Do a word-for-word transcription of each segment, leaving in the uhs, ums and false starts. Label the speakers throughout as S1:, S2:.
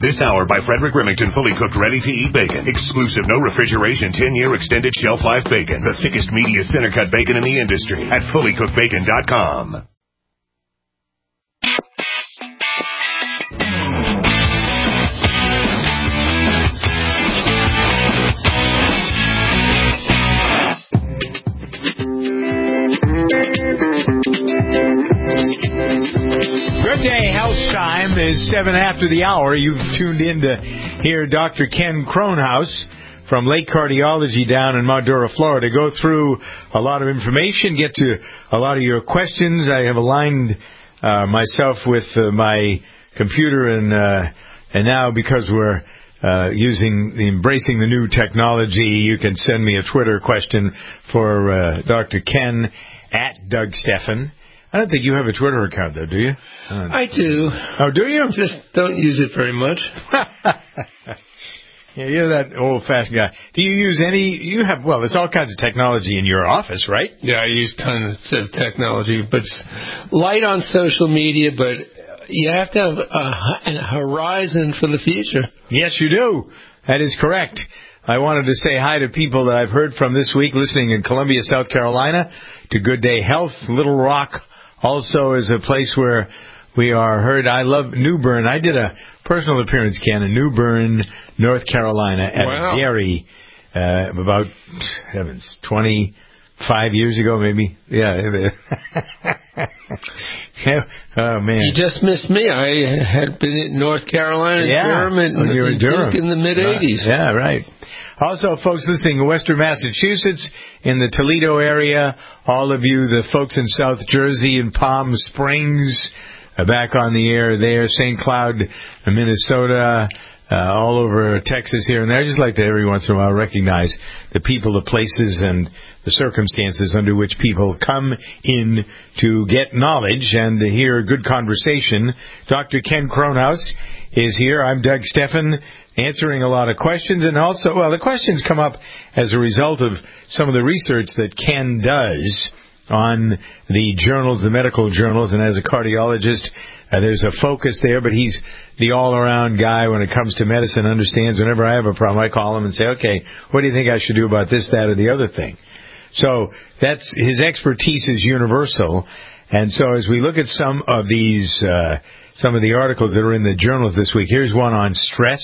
S1: This hour by Frederick Remington, fully cooked, ready-to-eat bacon. Exclusive, no refrigeration, ten-year extended shelf life bacon. The thickest, meatiest, center-cut bacon in the industry at fully cooked bacon dot com.
S2: Good day. Health time is seven after the hour. You've tuned in to hear Doctor Ken Kronhaus from Lake Cardiology down in Madura, Florida. Go through a lot of information, get to a lot of your questions. I have aligned uh, myself with uh, my computer, and uh, and now because we're uh, using embracing the new technology, you can send me a Twitter question for uh, Doctor Ken at Doug Steffen. I don't think you have a Twitter account, though, do you?
S3: I do.
S2: Oh, do you?
S3: Just don't use it very much.
S2: Yeah, you're that old-fashioned guy. Do you use any... You have... Well, there's all kinds of technology in your office, right?
S3: Yeah, I use tons of technology, but light on social media, but you have to have a, a horizon for the future.
S2: Yes, you do. That is correct. I wanted to say hi to people that I've heard from this week listening in Columbia, South Carolina, to Good Day Health. Little Rock also is a place where we are heard. I love New Bern. I did a personal appearance, Ken, in New Bern, North Carolina, at
S3: wow.
S2: a dairy uh, about, heavens, twenty-five years ago, maybe. Yeah. Oh, man.
S3: You just missed me. I had been in North Carolina,
S2: yeah.
S3: Durham, and
S2: oh, you're in Durham.
S3: in the mid-eighties.
S2: Right. Yeah, right. Also, folks listening in Western Massachusetts, in the Toledo area, all of you, the folks in South Jersey and Palm Springs, uh, back on the air there, Saint Cloud, Minnesota, uh, all over Texas here and there. I just like to every once in a while recognize the people, the places, and the circumstances under which people come in to get knowledge and to hear good conversation. Doctor Ken Kronhaus is here. I'm Doug Steffen, answering a lot of questions. And also, well, the questions come up as a result of some of the research that Ken does on the journals, the medical journals. And as a cardiologist, uh, there's a focus there. But he's the all-around guy when it comes to medicine, understands whenever I have a problem, I call him and say, okay, what do you think I should do about this, that, or the other thing? So that's his expertise is universal. And so as we look at some of these, uh, some of the articles that are in the journals this week, here's one on stress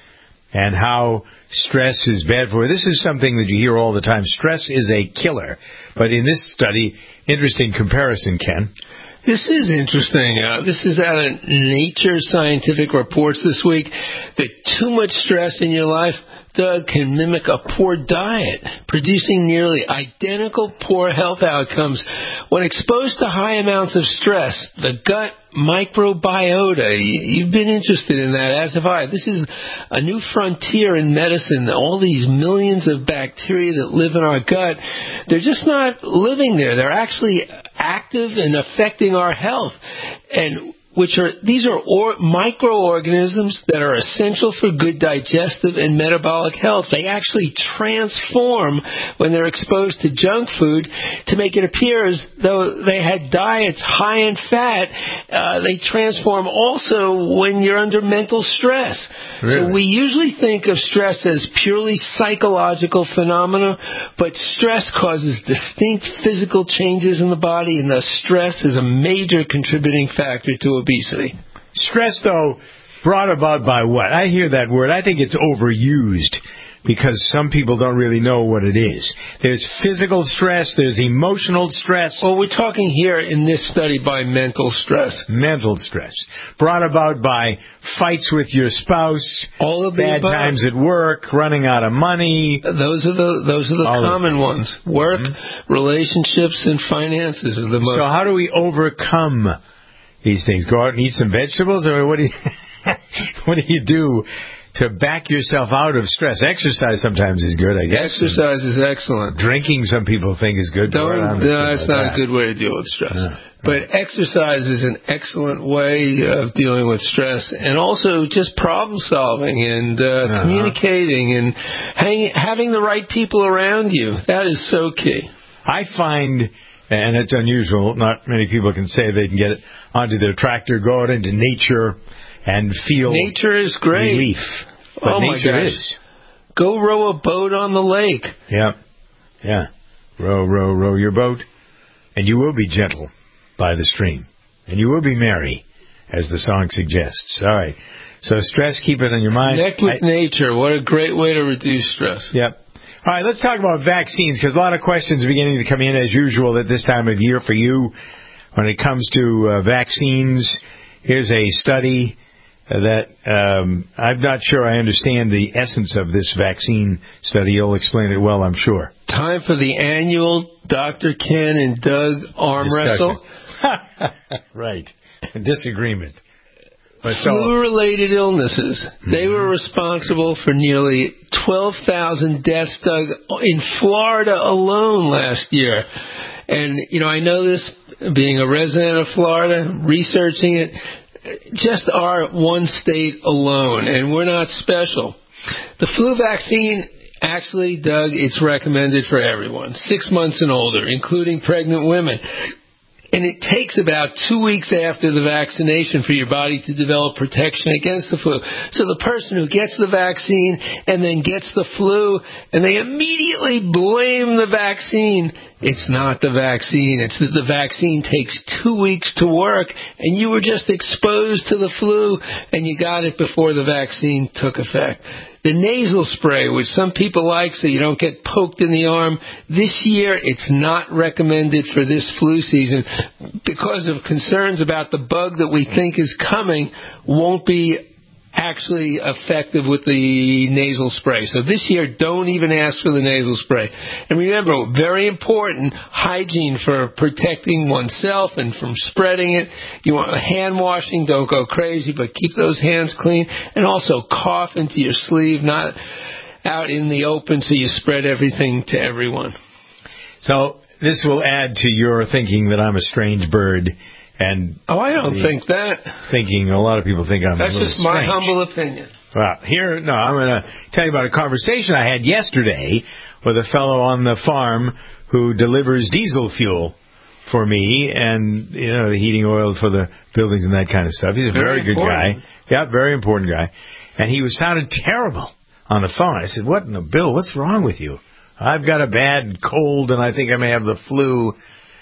S2: and how stress is bad for you. This is something that you hear all the time. Stress is a killer. But in this study, interesting comparison, Ken.
S3: This is interesting. Uh, this is out of Nature Scientific Reports this week, that too much stress in your life, Doug, can mimic a poor diet, producing nearly identical poor health outcomes. When exposed to high amounts of stress, the gut microbiota, you've been interested in that, as have I. This is a new frontier in medicine. All these millions of bacteria that live in our gut, they're just not living there. They're actually active and affecting our health. And which are these are or, microorganisms that are essential for good digestive and metabolic health. They actually transform when they're exposed to junk food to make it appear as though they had diets high in fat. Uh, they transform also when you're under mental stress.
S2: Really?
S3: So we usually think of stress as purely psychological phenomena, but stress causes distinct physical changes in the body, and thus stress is a major contributing factor to obesity.
S2: Stress, though, brought about by what? I hear that word. I think it's overused because some people don't really know what it is. There's physical stress. There's emotional stress.
S3: Well, we're talking here in this study by mental stress.
S2: Mental stress. Brought about by fights with your spouse,
S3: all of the
S2: bad
S3: above.
S2: times at work, running out of money.
S3: Those are the those are the
S2: all
S3: common ones. Work, mm-hmm. relationships, and finances are the most.
S2: So how do we overcome these things? Go out and eat some vegetables, or what do you what do you do to back yourself out of stress? Exercise sometimes is good, I guess.
S3: Exercise is excellent.
S2: Drinking, some people think, is good.
S3: Don't, no, that's like not that. a good way to deal with stress. No, but no. Exercise is an excellent way of dealing with stress, and also just problem solving and uh, uh-huh. communicating and hang, having the right people around you. That is so key.
S2: I find, and it's unusual, not many people can say they can get it onto their tractor, go out into nature, and feel
S3: nature is great.
S2: relief. But
S3: oh
S2: nature
S3: my gosh.
S2: is.
S3: Go row a boat on the lake.
S2: Yeah. Yeah. Row, row, row your boat. And you will be gentle by the stream. And you will be merry, as the song suggests. All right. So stress, keep it on your mind.
S3: Connect with
S2: I,
S3: nature. What a great way to reduce stress.
S2: Yep. All right, let's talk about vaccines, because a lot of questions are beginning to come in, as usual, at this time of year for you when it comes to uh, vaccines. Here's a study that um, I'm not sure I understand the essence of this vaccine study. You'll explain it well, I'm sure.
S3: Time for the annual Doctor Ken and Doug arm
S2: Discussion.
S3: wrestle.
S2: Right. Disagreement. But so,
S3: flu-related illnesses. Mm-hmm. They were responsible for nearly twelve thousand deaths, Doug, in Florida alone last year. And, you know, I know this, being a resident of Florida, researching it, just our one state alone, and we're not special. The flu vaccine, actually, Doug, it's recommended for everyone, six months and older, including pregnant women. And it takes about two weeks after the vaccination for your body to develop protection against the flu. So the person who gets the vaccine and then gets the flu, and they immediately blame the vaccine. It's not the vaccine. It's that the vaccine takes two weeks to work, and you were just exposed to the flu, and you got it before the vaccine took effect. The nasal spray, which some people like so you don't get poked in the arm, this year it's not recommended for this flu season because of concerns about the bug that we think is coming won't be actually effective with the nasal spray. So this year, don't even ask for the nasal spray. And remember, very important, hygiene for protecting oneself and from spreading it. You want hand washing, don't go crazy, but keep those hands clean. And also cough into your sleeve, not out in the open so you spread everything to everyone.
S2: So this will add to your thinking that I'm a strange bird. And
S3: oh, I don't think that.
S2: Thinking a lot of people think I'm
S3: That's
S2: a little
S3: just my
S2: strange.
S3: humble opinion.
S2: Well, here, no, I'm going to tell you about a conversation I had yesterday with a fellow on the farm who delivers diesel fuel for me and, you know, the heating oil for the buildings and that kind of stuff. He's a very, very good guy. Yeah, very important guy. And he was sounded terrible on the phone. I said, what in the Bill, what's wrong with you? I've got a bad cold and I think I may have the flu.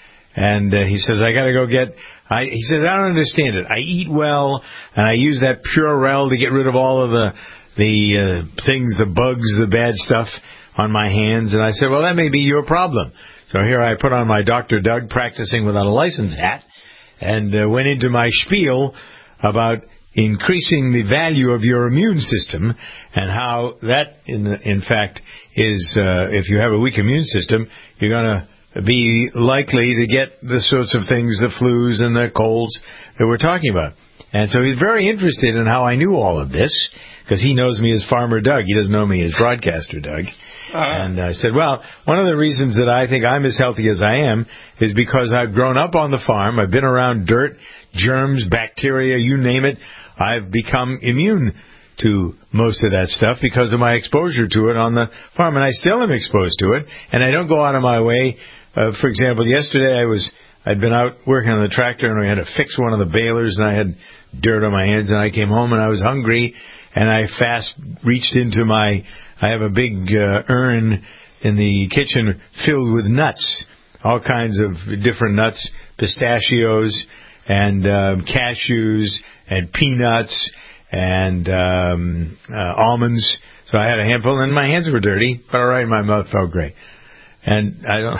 S2: And uh, he says, I got to go get... I, he says, I don't understand it. I eat well, and I use that Purell to get rid of all of the the uh, things, the bugs, the bad stuff on my hands. And I said, well, that may be your problem. So here I put on my Doctor Doug practicing without a license hat and uh, went into my spiel about increasing the value of your immune system and how that, in, in fact, is uh, if you have a weak immune system, you're going to be likely to get the sorts of things, the flus and the colds that we're talking about. And so he's very interested in how I knew all of this, because he knows me as Farmer Doug. He doesn't know me as Broadcaster Doug. Uh-huh. And I said, well, one of the reasons that I think I'm as healthy as I am is because I've grown up on the farm. I've been around dirt, germs, bacteria, you name it. I've become immune to most of that stuff because of my exposure to it on the farm. And I still am exposed to it. And I don't go out of my way. Uh, for example, yesterday I was, I'd been out working on the tractor and we had to fix one of the balers and I had dirt on my hands and I came home and I was hungry and I fast reached into my, I have a big uh, urn in the kitchen filled with nuts, all kinds of different nuts, pistachios and uh, cashews and peanuts and um, uh, almonds. So I had a handful and my hands were dirty, but all right, my mouth felt great. And I don't...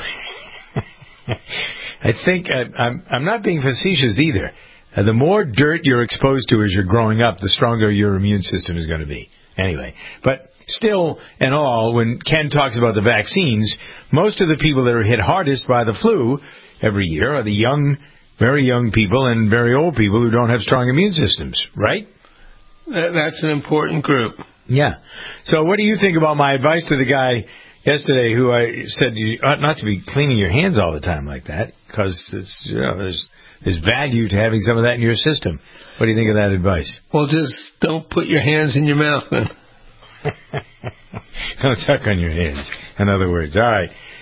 S2: I think I, I'm, I'm not being facetious either. Uh, the more dirt you're exposed to as you're growing up, the stronger your immune system is going to be. Anyway, but still and all, when Ken talks about the vaccines, most of the people that are hit hardest by the flu every year are the young, very young people and very old people who don't have strong immune systems, right?
S3: That's an important group.
S2: Yeah. So what do you think about my advice to the guy yesterday who I said you ought not to be cleaning your hands all the time like that because it's, you know, there's there's value to having some of that in your system. What do you think of that advice?
S3: Well, just don't put your hands in your mouth then.
S2: Don't suck on your hands, in other words. All right.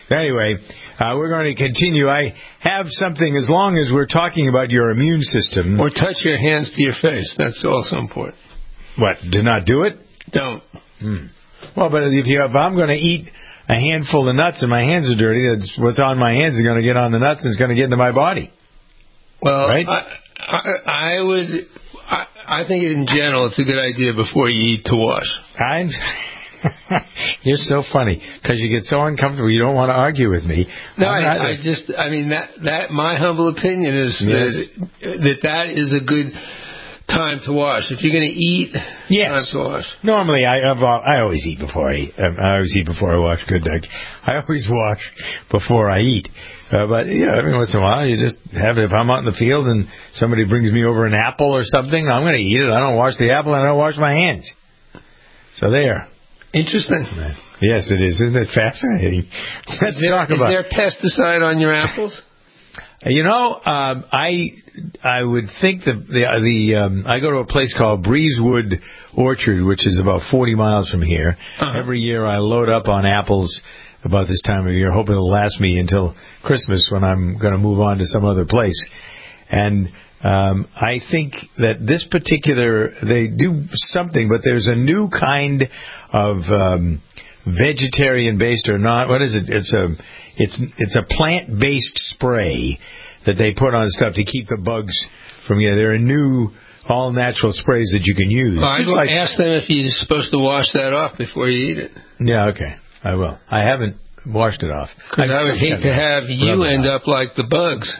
S2: Anyway, uh, we're going to continue. I have something, as long as we're talking about your immune system.
S3: Or touch your hands to your face. That's also important.
S2: What, do not do it?
S3: Don't.
S2: Hmm. Well, but if, you, if I'm going to eat a handful of nuts and my hands are dirty, that's what's on my hands is going to get on the nuts and it's going to get into my body.
S3: Well,
S2: right?
S3: I, I, I would... I, I think in general it's a good idea before you eat to wash.
S2: I'm... You're so funny because you get so uncomfortable. You don't want to argue with me.
S3: No, I, I just, I mean, that, that my humble opinion is yes. that, that that is a good time to wash. If you're going to eat,
S2: yes.
S3: time to wash.
S2: Normally, I I've, I always eat before I eat. I always eat before I wash. Good, Doug. I always wash before I eat. Uh, but, you know, every once in a while, you just have it. If I'm out in the field and somebody brings me over an apple or something, I'm going to eat it. I don't wash the apple and I don't wash my hands. So there.
S3: Interesting.
S2: Yes, it is. Isn't it fascinating? Let's
S3: is there,
S2: talk about.
S3: Is there pesticide on your apples?
S2: You know, um, I I would think that the the um, I go to a place called Breezewood Orchard, which is about forty miles from here. Uh-huh. Every year I load up on apples about this time of year, hoping it'll last me until Christmas when I'm going to move on to some other place. And Um, I think that this particular, they do something, but there's a new kind of um, vegetarian-based or not. What is it? It's a it's it's a plant-based spray that they put on stuff to keep the bugs from. Yeah, there are new all-natural sprays that you can use.
S3: Well, I'd like, ask them if you're supposed to wash that off before you eat it.
S2: Yeah, okay, I will. I haven't washed it off.
S3: Because I, I would hate to have you end up like the bugs.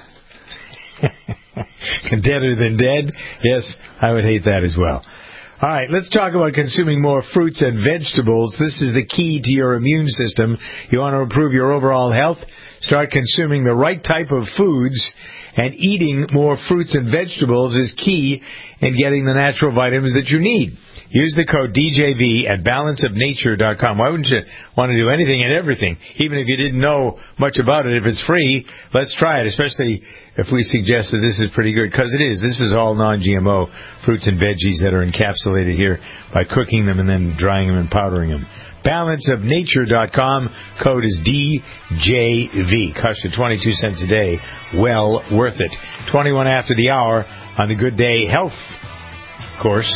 S2: Deader than dead? Yes, I would hate that as well. All right, let's talk about consuming more fruits and vegetables. This is the key to your immune system. You want to improve your overall health? Start consuming the right type of foods, and eating more fruits and vegetables is key in getting the natural vitamins that you need. Use the code D J V at balance of nature dot com. Why wouldn't you want to do anything and everything, even if you didn't know much about it? If it's free, let's try it, especially if we suggest that this is pretty good, because it is. This is all non G M O fruits and veggies that are encapsulated here by cooking them and then drying them and powdering them. balance of nature dot com. Code is D J V. Costs you twenty-two cents a day. Well worth it. twenty-one after the hour on the Good Day Health course.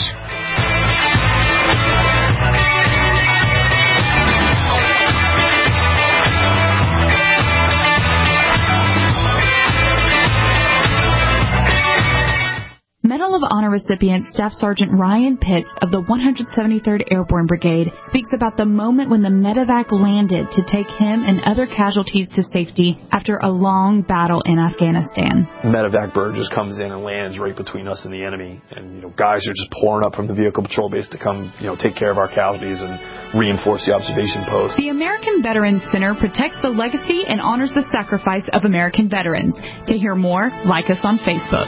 S4: Medal of Honor recipient Staff Sergeant Ryan Pitts of the one hundred seventy-third Airborne Brigade speaks about the moment when the medevac landed to take him and other casualties to safety after a long battle in Afghanistan.
S5: Medevac bird just comes in and lands right between us and the enemy, and you know, guys are just pouring up from the vehicle patrol base to come, you know, take care of our casualties and reinforce the observation post.
S4: The American Veterans Center protects the legacy and honors the sacrifice of American veterans. To hear more, like us on Facebook.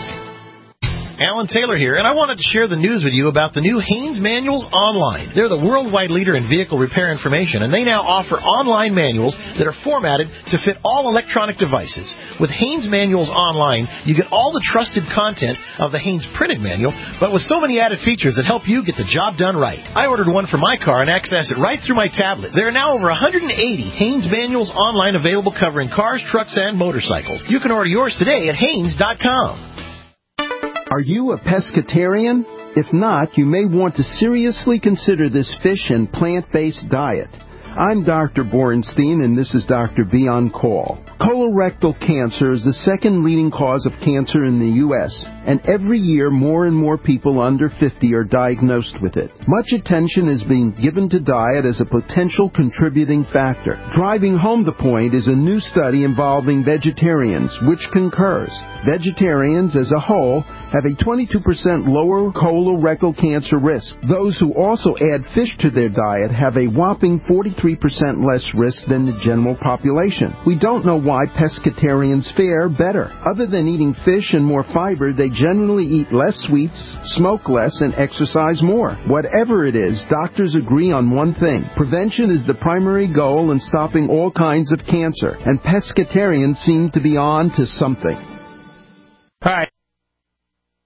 S6: Alan Taylor here, and I wanted to share the news with you about the new Haynes Manuals Online. They're the worldwide leader in vehicle repair information, and they now offer online manuals that are formatted to fit all electronic devices. With Haynes Manuals Online, you get all the trusted content of the Haynes printed manual, but with so many added features that help you get the job done right. I ordered one for my car and access it right through my tablet. There are now over one hundred eighty Haynes Manuals Online available covering cars, trucks, and motorcycles. You can order yours today at Haynes dot com.
S7: Are you a pescatarian? If not, you may want to seriously consider this fish and plant-based diet. I'm Doctor Borenstein, and this is Doctor B on Call. Colorectal cancer is the second leading cause of cancer in the U S, and every year more and more people under fifty are diagnosed with it. Much attention is being given to diet as a potential contributing factor. Driving home the point is a new study involving vegetarians, which concurs. Vegetarians as a whole have a twenty-two percent lower colorectal cancer risk. Those who also add fish to their diet have a whopping forty-three percent less risk than the general population. We don't know why pescatarians fare better. Other than eating fish and more fiber, they generally eat less sweets, smoke less, and exercise more. Whatever it is, doctors agree on one thing. Prevention is the primary goal in stopping all kinds of cancer, and pescatarians seem to be on to something.
S2: Hi.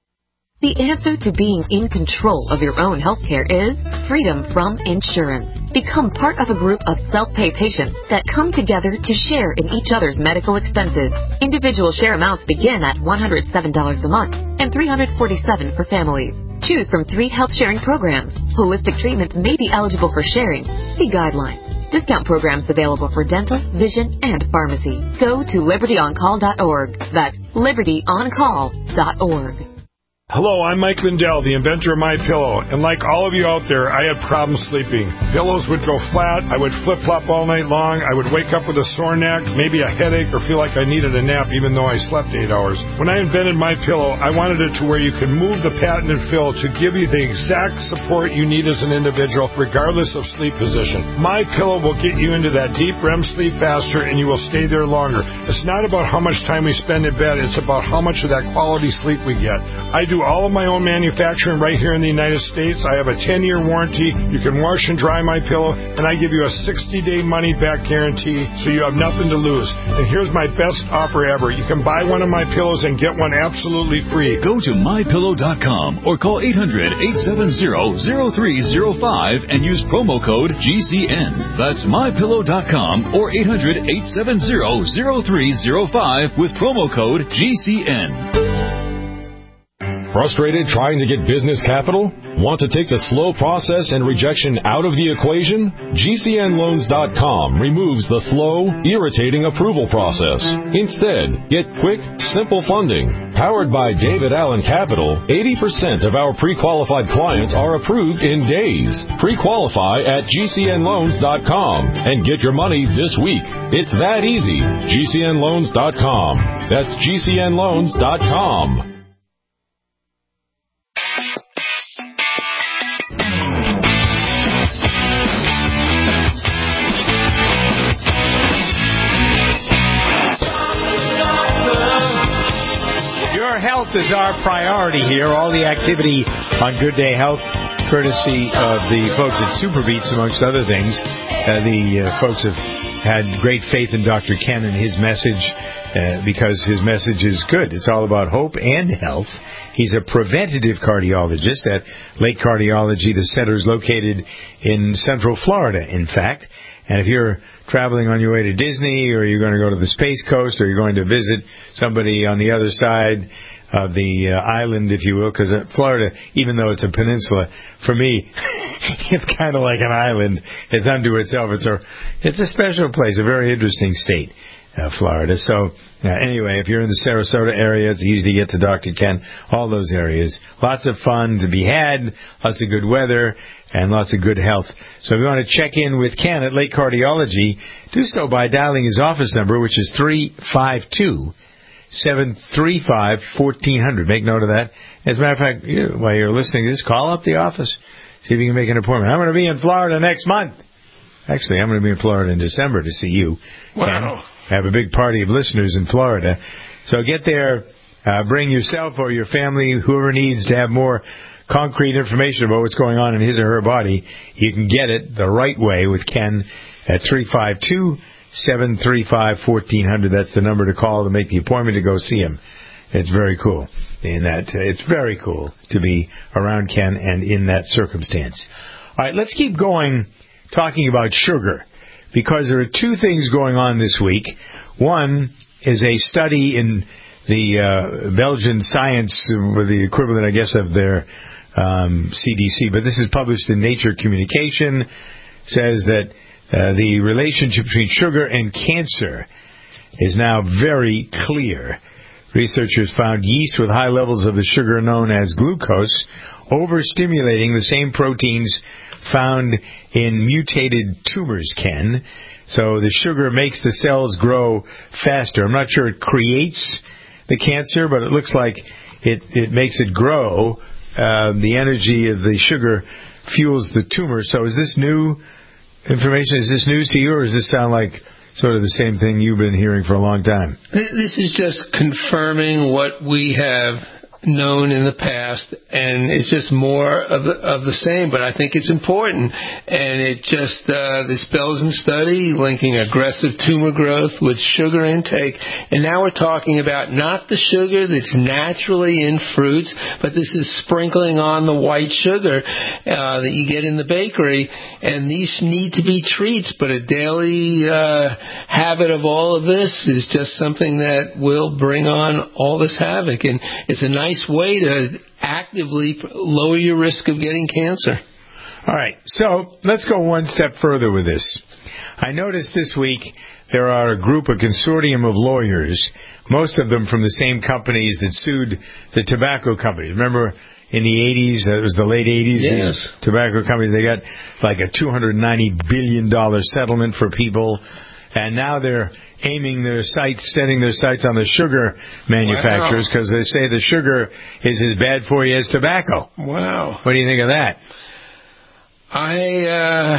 S8: The answer to being in control of your own health care is freedom from insurance. Become part of a group of self-pay patients that come together to share in each other's medical expenses. Individual share amounts begin at one hundred seven dollars a month and three hundred forty-seven dollars for families. Choose from three health sharing programs. Holistic treatments may be eligible for sharing. See guidelines. Discount programs available for dental, vision, and pharmacy. Go to liberty on call dot org. That's liberty on call dot org.
S9: Hello, I'm Mike Lindell, the inventor of MyPillow, and like all of you out there, I had problems sleeping. Pillows would go flat, I would flip-flop all night long, I would wake up with a sore neck, maybe a headache, or feel like I needed a nap even though I slept eight hours. When I invented MyPillow, I wanted it to where you could move the patented fill to give you the exact support you need as an individual, regardless of sleep position. MyPillow will get you into that deep R E M sleep faster, and you will stay there longer. It's not about how much time we spend in bed, it's about how much of that quality sleep we get. I do all of my own manufacturing right here in the United States. I have a ten-year warranty. You can wash and dry my pillow, and I give you a sixty-day money-back guarantee, so you have nothing to lose. And here's my best offer ever. You can buy one of my pillows and get one absolutely free.
S10: Go to my pillow dot com or call eight hundred, eight seven zero, zero three zero five and use promo code G C N. That's my pillow dot com or eight hundred, eight seven zero, zero three zero five with promo code G C N.
S11: Frustrated trying to get business capital? Want to take the slow process and rejection out of the equation? G C N loans dot com removes the slow, irritating approval process. Instead, get quick, simple funding. Powered by David Allen Capital, eighty percent of our pre-qualified clients are approved in days. Pre-qualify at G C N loans dot com and get your money this week. It's that easy. G C N loans dot com. That's G C N loans dot com.
S2: Health is our priority here. All the activity on Good Day Health, courtesy of the folks at Superbeats, amongst other things. Uh, the uh, folks have had great faith in Doctor Ken and his message uh, because his message is good. It's all about hope and health. He's a preventative cardiologist at Lake Cardiology. The center is located in Central Florida, in fact. And if you're traveling on your way to Disney, or you're going to go to the Space Coast, or you're going to visit somebody on the other side of the uh, island, if you will, because uh, Florida, even though it's a peninsula, for me, it's kind of like an island. It's unto itself. It's a, it's a special place, a very interesting state, uh, Florida. So, uh, anyway, if you're in the Sarasota area, it's easy to get to Doctor Ken. All those areas. Lots of fun to be had, lots of good weather, and lots of good health. So if you want to check in with Ken at Lake Cardiology, do so by dialing his office number, which is three five two, seven three five, one four zero zero. Make note of that. As a matter of fact, you, while you're listening to this, call up the office. See if you can make an appointment. I'm going to be in Florida next month. Actually, I'm going to be in Florida in December to see you.
S3: Wow.
S2: I have a big party of listeners in Florida. So get there. Uh, bring yourself or your family, whoever needs to have more concrete information about what's going on in his or her body. You can get it the right way with Ken at three five two, seven three five, one four zero zero. That's the number to call to make the appointment to go see him. It's very cool. In that, it's very cool to be around Ken and in that circumstance. All right, let's keep going talking about sugar, because there are two things going on this week. One is a study in the uh, Belgian Science, with the equivalent, I guess, of their um, C D C, but this is published in Nature Communication, says that uh, the relationship between sugar and cancer is now very clear. Researchers found yeast with high levels of the sugar known as glucose overstimulating the same proteins found in mutated tumors, Ken. So the sugar makes the cells grow faster. I'm not sure it creates the cancer, but it looks like it, it makes it grow. Uh, the energy of the sugar fuels the tumor. So is this new information? Is this news to you, or does this sound like sort of the same thing you've been hearing for a long time?
S3: This is just confirming what we have known in the past, and it's just more of the, of the same, but I think it's important. And it just, uh, this Belgian study linking aggressive tumor growth with sugar intake, and now we're talking about not the sugar that's naturally in fruits, but this is sprinkling on the white sugar uh, that you get in the bakery, and these need to be treats, but a daily uh, habit of all of this is just something that will bring on all this havoc, and it's a nice way to actively lower your risk of getting cancer.
S2: All right, so let's go one step further with this. I noticed this week there are a group, a consortium of lawyers, most of them from the same companies that sued the tobacco companies. Remember in the eighties, it was the late eighties,
S3: yes.
S2: the tobacco companies, they got like a two hundred ninety billion dollars settlement for people, and now they're aiming their sights, setting their sights on the sugar manufacturers because wow. they say the sugar is as bad for you as tobacco.
S3: Wow.
S2: What do you think of that?
S3: I, uh,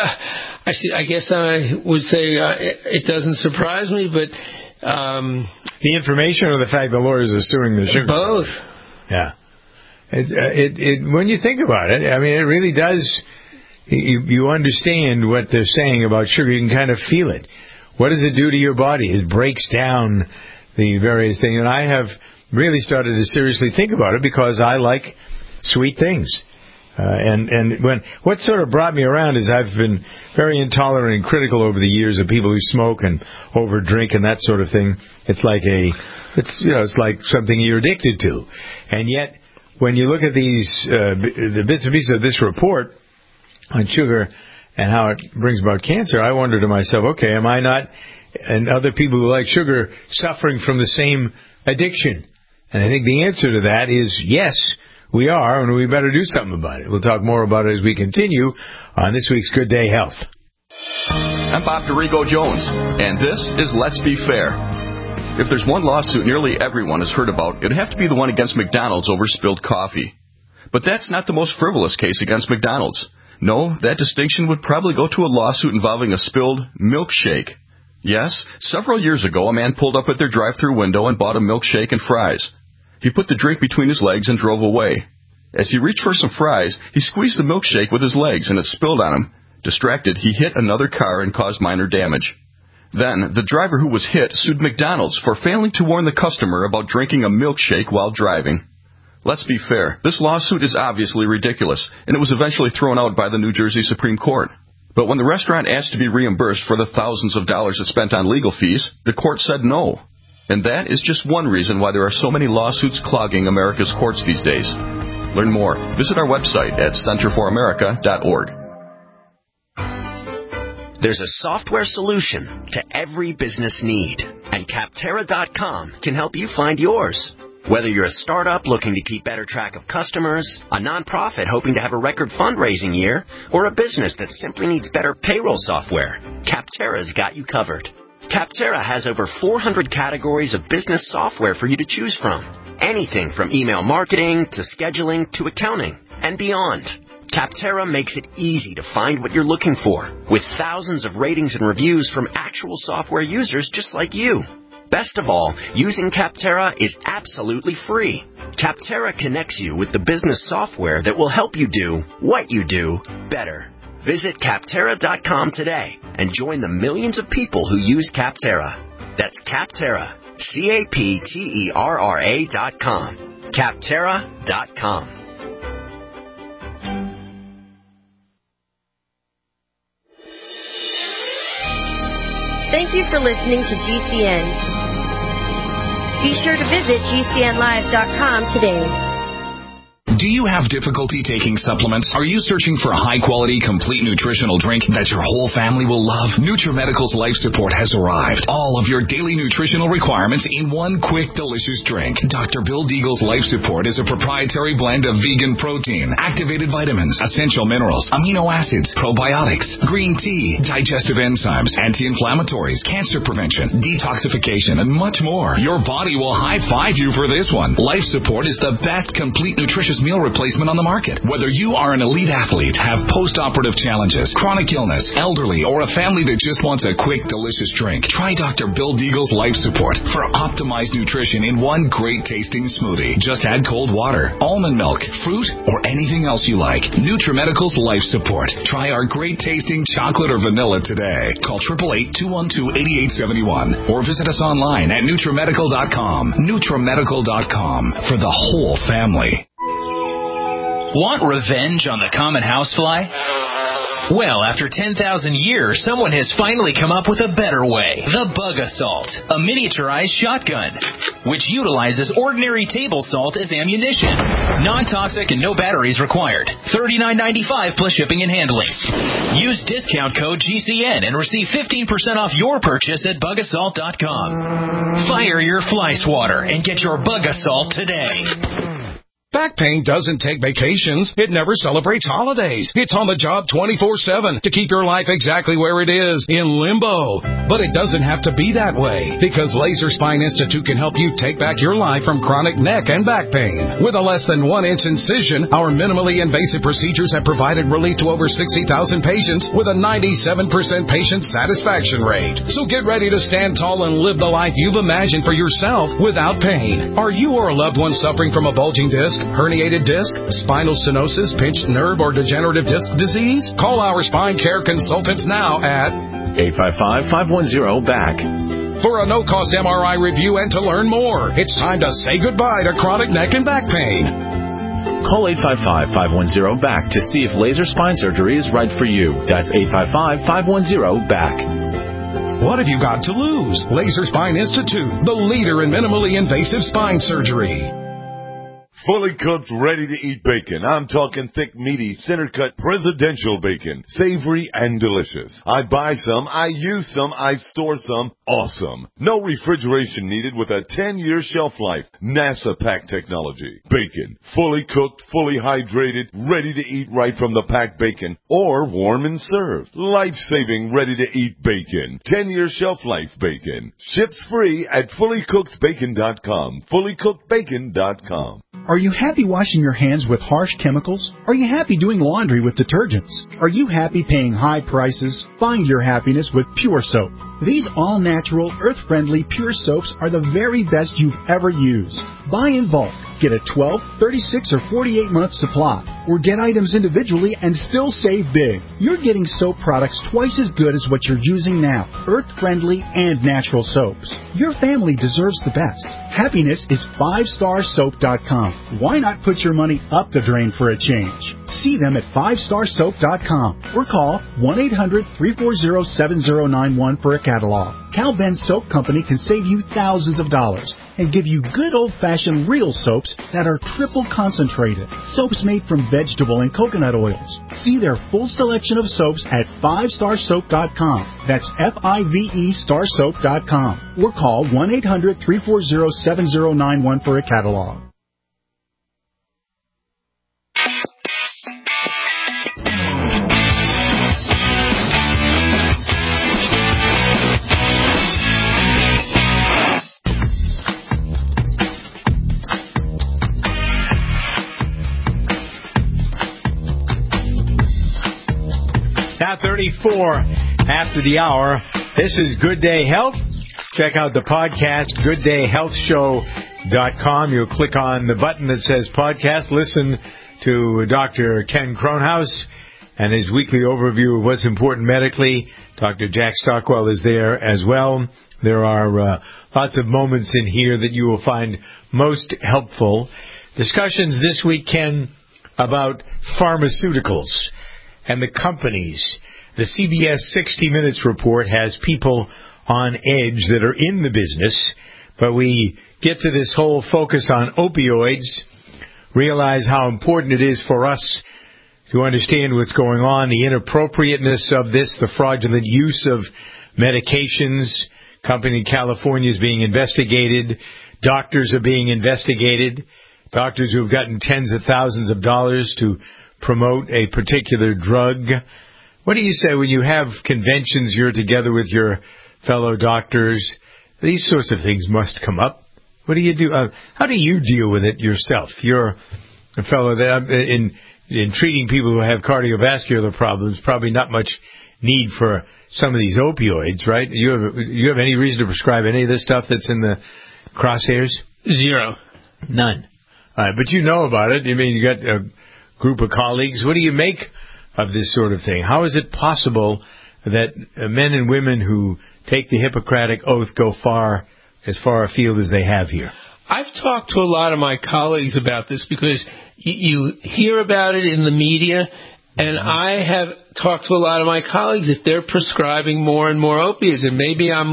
S3: I see. I guess I would say uh, it, it doesn't surprise me, but um,
S2: the information or the fact the lawyers are suing the sugar.
S3: Both.
S2: Yeah. It, uh, it, it, when you think about it, I mean, it really does. You, you understand what they're saying about sugar. You can kind of feel it. What does it do to your body? It breaks down the various things, and I have really started to seriously think about it because I like sweet things. Uh, and and when what sort of brought me around is I've been very intolerant and critical over the years of people who smoke and overdrink and that sort of thing. It's like a, it's you know, it's like something you're addicted to. And yet, when you look at these uh, the bits and pieces of this report on sugar and how it brings about cancer, I wonder to myself, okay, am I not, and other people who like sugar, suffering from the same addiction? And I think the answer to that is yes. We are, and we better do something about it. We'll talk more about it as we continue on this week's Good Day Health.
S12: I'm Bob Dorigo Jones, and this is Let's Be Fair. If there's one lawsuit nearly everyone has heard about, it'd have to be the one against McDonald's over spilled coffee. But that's not the most frivolous case against McDonald's. No, that distinction would probably go to a lawsuit involving a spilled milkshake. Yes, several years ago, a man pulled up at their drive-thru window and bought a milkshake and fries. He put the drink between his legs and drove away. As he reached for some fries, he squeezed the milkshake with his legs and it spilled on him. Distracted, he hit another car and caused minor damage. Then, the driver who was hit sued McDonald's for failing to warn the customer about drinking a milkshake while driving. Let's be fair, this lawsuit is obviously ridiculous, and it was eventually thrown out by the New Jersey Supreme Court. But when the restaurant asked to be reimbursed for the thousands of dollars it spent on legal fees, the court said no. And that is just one reason why there are so many lawsuits clogging America's courts these days. Learn more. Visit our website at center for america dot org.
S13: There's a software solution to every business need, and Capterra dot com can help you find yours. Whether you're a startup looking to keep better track of customers, a nonprofit hoping to have a record fundraising year, or a business that simply needs better payroll software, Capterra's got you covered. Capterra has over four hundred categories of business software for you to choose from. Anything from email marketing to scheduling to accounting and beyond. Capterra makes it easy to find what you're looking for, with thousands of ratings and reviews from actual software users just like you. Best of all, using Capterra is absolutely free. Capterra connects you with the business software that will help you do what you do better. Visit Capterra dot com today and join the millions of people who use Capterra. That's Capterra, C A P T E R R A dot com. Capterra dot com.
S14: Thank you for listening to G C N. Be sure to visit G C N live dot com today.
S15: Do you have difficulty taking supplements? Are you searching for a high-quality, complete nutritional drink that your whole family will love? NutriMedical's Life Support has arrived. All of your daily nutritional requirements in one quick, delicious drink. Doctor Bill Deagle's Life Support is a proprietary blend of vegan protein, activated vitamins, essential minerals, amino acids, probiotics, green tea, digestive enzymes, anti-inflammatories, cancer prevention, detoxification, and much more. Your body will high-five you for this one. Life Support is the best complete nutritious meal replacement on the market. Whether you are an elite athlete, have post-operative challenges, chronic illness, elderly, or a family that just wants a quick, delicious drink, try Doctor Bill Deagle's Life Support for optimized nutrition in one great tasting smoothie. Just add cold water, almond milk, fruit, or anything else you like. NutriMedical's Life Support. Try our great tasting chocolate or vanilla today. Call eight eight eight, two one two, eight eight seven one or visit us online at NutriMedical dot com. NutriMedical dot com for the whole family.
S16: Want revenge on the common housefly? Well, after ten thousand years, someone has finally come up with a better way. The Bug Assault, a miniaturized shotgun, which utilizes ordinary table salt as ammunition. Non-toxic and no batteries required. thirty-nine ninety-five plus shipping and handling. Use discount code G C N and receive fifteen percent off your purchase at bug assault dot com. Fire your fly swatter and get your Bug Assault today.
S17: Back pain doesn't take vacations. It never celebrates holidays. It's on the job twenty-four seven to keep your life exactly where it is, in limbo. But it doesn't have to be that way, because Laser Spine Institute can help you take back your life from chronic neck and back pain. With a less than one inch incision, our minimally invasive procedures have provided relief to over sixty thousand patients with a ninety-seven percent patient satisfaction rate. So get ready to stand tall and live the life you've imagined for yourself without pain. Are you or a loved one suffering from a bulging disc, herniated disc, spinal stenosis, pinched nerve, or degenerative disc disease? Call our spine care consultants now at
S18: eight five five, five one zero, B A C.
S17: For a no-cost M R I review and to learn more. It's time to say goodbye to chronic neck and back pain.
S18: Call eight five five, five one zero, B A C to see if laser spine surgery is right for you. That's eight five five, five one zero, B A C.
S17: What have you got to lose? Laser Spine Institute, the leader in minimally invasive spine surgery.
S19: Fully cooked, ready-to-eat bacon. I'm talking thick, meaty, center-cut presidential bacon. Savory and delicious. I buy some, I use some, I store some. Awesome. No refrigeration needed with a ten-year shelf life. NASA pack technology. Bacon. Fully cooked, fully hydrated, ready to eat right from the packed bacon. Or warm and served. Life-saving, ready-to-eat bacon. ten-year shelf life bacon. Ships free at fully cooked bacon dot com. fully cooked bacon dot com.
S20: Are you happy washing your hands with harsh chemicals? Are you happy doing laundry with detergents? Are you happy paying high prices? Find your happiness with Pure Soap. These all-natural, earth-friendly Pure Soaps are the very best you've ever used. Buy in bulk. Get a twelve, thirty-six, or forty-eight month supply. Or get items individually and still save big. You're getting soap products twice as good as what you're using now. Earth-friendly and natural soaps. Your family deserves the best. Happiness is five star soap dot com. Why not put your money up the drain for a change? See them at five star soap dot com or call one eight hundred, three four zero, seven zero nine one for a catalog. Cal Ben Soap Company can save you thousands of dollars and give you good old-fashioned real soaps that are triple concentrated. Soaps made from vegetable and coconut oils. See their full selection of soaps at five star soap dot com. That's F I V E star soap dot com. Or call one eight hundred, three four zero, seven zero nine one for a catalog.
S2: Now thirty-four after the hour. This is Good Day Health. Check out the podcast, good day health show dot com. You'll click on the button that says podcast. Listen to Doctor Ken Kronhaus and his weekly overview of what's important medically. Doctor Jack Stockwell is there as well. There are uh, lots of moments in here that you will find most helpful. Discussions this week, Ken, about pharmaceuticals and the companies. The C B S sixty minutes report has people on edge that are in the business, but we get to this whole focus on opioids, realize how important it is for us to understand what's going on, the inappropriateness of this, the fraudulent use of medications. Company in California is being investigated. Doctors are being investigated. Doctors who have gotten tens of thousands of dollars to promote a particular drug. What do you say when you have conventions, you're together with your fellow doctors? These sorts of things must come up. What do you do? Uh, how do you deal with it yourself? You're fellow, that in in treating people who have cardiovascular problems, probably not much need for some of these opioids, right? You have you have any reason to prescribe any of this stuff that's in the crosshairs?
S3: Zero.
S2: None. All right, but you know about it. I mean, you got a group of colleagues. What do you make of this sort of thing? How is it possible that uh, men and women who take the Hippocratic Oath go far, as far afield as they have here?
S3: I've talked to a lot of my colleagues about this because you, you hear about it in the media, and I have talked to a lot of my colleagues if they're prescribing more and more opiates, and maybe I'm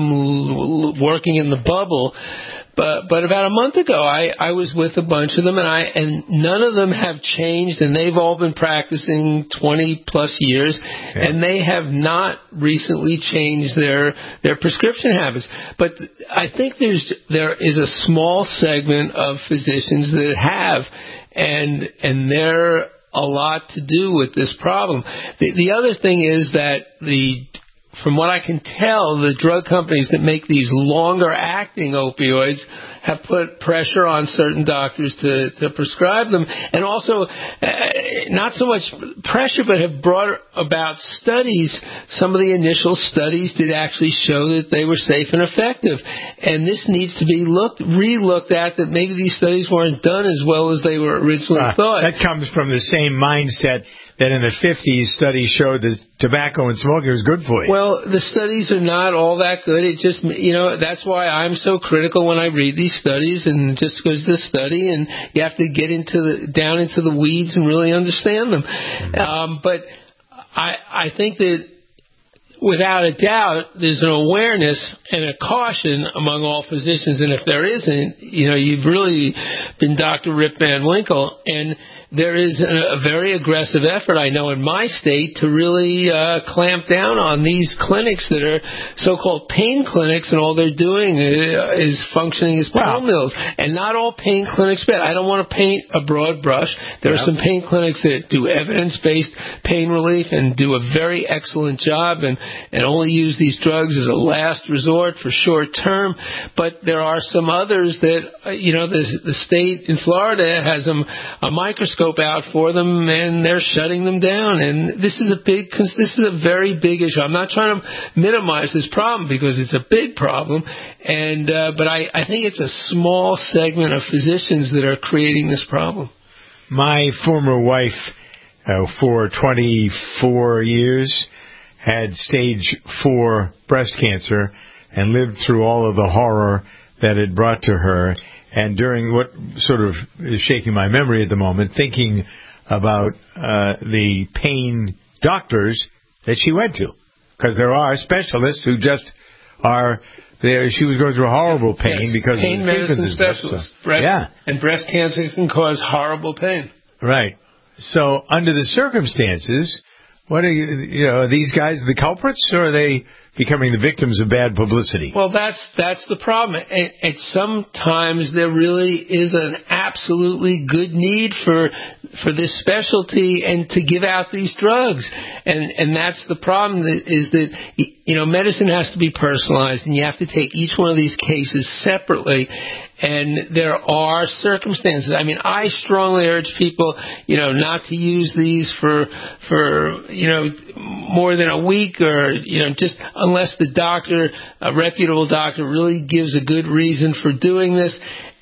S3: l- working in the bubble. But but about a month ago, I, I was with a bunch of them, and I and none of them have changed, and they've all been practicing twenty plus years, yeah. and they have not recently changed their their prescription habits. But I think there's there is a small segment of physicians that have, and and they're a lot to do with this problem. The, the other thing is that the From what I can tell, the drug companies that make these longer-acting opioids have put pressure on certain doctors to, to prescribe them, and also uh, not so much pressure, but have brought about studies. Some of the initial studies did actually show that they were safe and effective, and this needs to be looked, re-looked at, that maybe these studies weren't done as well as they were originally uh, thought.
S2: That comes from the same mindset that in the fifties studies showed that tobacco and smoking was good for you.
S3: Well, the studies are not all that good. It just, you know, that's why I'm so critical when I read these studies, and just goes to the study, and you have to get into the, down into the weeds and really understand them. Mm-hmm. Um, but I, I think that without a doubt, there's an awareness and a caution among all physicians, and if there isn't, you know, you've really been Doctor Rip Van Winkle, and there is a, a very aggressive effort, I know, in my state to really uh, clamp down on these clinics that are so-called pain clinics, and all they're doing uh, is functioning as pill wow. mills. And not all pain clinics bad. I don't want to paint a broad brush. There yep. are some pain clinics that do evidence-based pain relief and do a very excellent job, and, and only use these drugs as a last resort for short term. But there are some others that, uh, you know, the, the state in Florida has a, a microscope out for them, and they're shutting them down. And this is a big, this is a very big issue. I'm not trying to minimize this problem, because it's a big problem. And uh, but I, I think it's a small segment of physicians that are creating this problem.
S2: My former wife, uh, for twenty-four years, had stage four breast cancer and lived through all of the horror that it brought to her. And during what sort of is shaking my memory at the moment, thinking about uh, the pain doctors that she went to. Because there are specialists who just are there. She was going through horrible pain
S3: yes,
S2: because
S3: pain
S2: of the
S3: medicine specialists. So, breast,
S2: yeah.
S3: And breast cancer can cause horrible pain.
S2: Right. So under the circumstances, what are you, you know, are these guys the culprits, or are they becoming the victims of bad publicity?
S3: Well, that's that's the problem. And, and sometimes there really is an absolutely good need for for this specialty and to give out these drugs. And and that's the problem, is that, you know, medicine has to be personalized, and you have to take each one of these cases separately. And there are circumstances. I mean, I strongly urge people, you know, not to use these for, for, you know, more than a week, or, you know, just unless the doctor, a reputable doctor, really gives a good reason for doing this.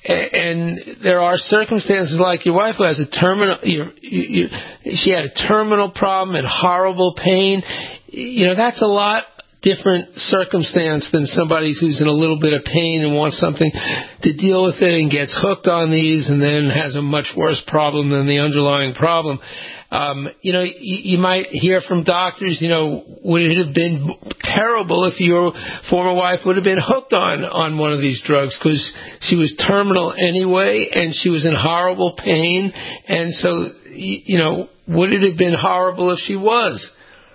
S3: And there are circumstances like your wife, who has a terminal, you, you, she had a terminal problem and horrible pain. You know, that's a lot different circumstance than somebody who's in a little bit of pain and wants something to deal with it and gets hooked on these and then has a much worse problem than the underlying problem. Um, you know, you, you might hear from doctors, you know, would it have been terrible if your former wife would have been hooked on, on one of these drugs, because she was terminal anyway and she was in horrible pain, and so, you know, would it have been horrible if she was?